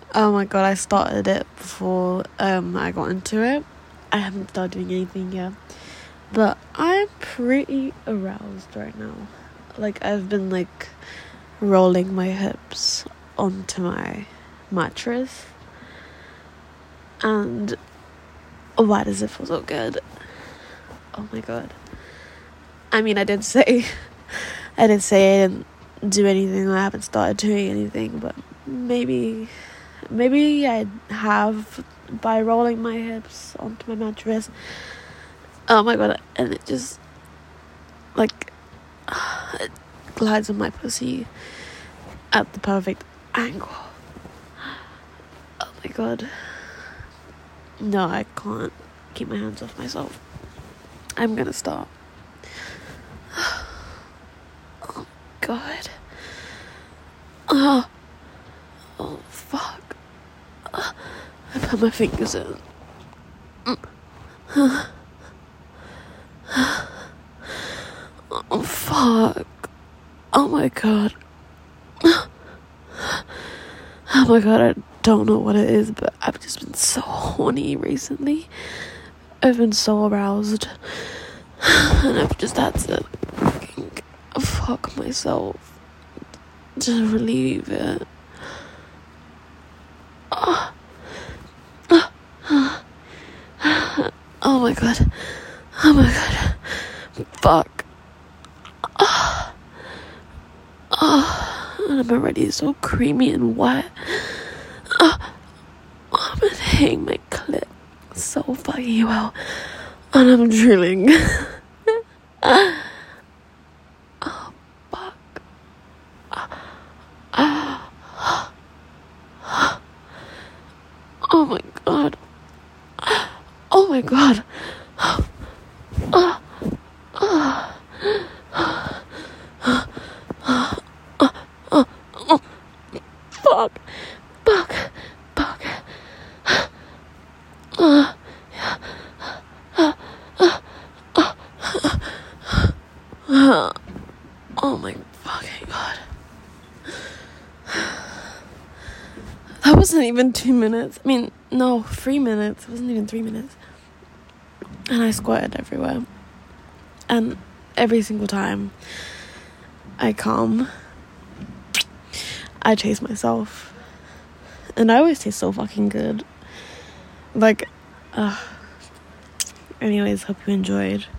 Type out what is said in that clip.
Oh my god, I started it before I got into it. I haven't started doing anything yet. But I'm pretty aroused right now. Like, I've been, like, rolling my hips onto my mattress. And why does it feel so good? Oh my god. I mean, I did say I didn't do anything. I haven't started doing anything, but maybe I have by rolling my hips onto my mattress. Oh my god, and it just, like, it glides on my pussy at the perfect angle. Oh my god. No, I can't keep my hands off myself. I'm gonna stop. Oh god. Oh fuck. I put my fingers in. Oh fuck. Oh my god. Oh my god, I don't know what it is, but I've just been so horny recently. I've been so aroused. And I've just had to fuck myself to relieve it. Oh my god. Oh my god. Fuck. And I'm already so creamy and wet. I'm gonna hang my clit so fucking well. And I'm drilling. Oh fuck. Oh my god. Oh my god. Fuck. Oh my fucking god. That wasn't even 2 minutes. I mean, no, 3 minutes. It wasn't even 3 minutes. And I squirted everywhere. And every single time I come, I chase myself. And I always taste so fucking good. Like, anyways, hope you enjoyed.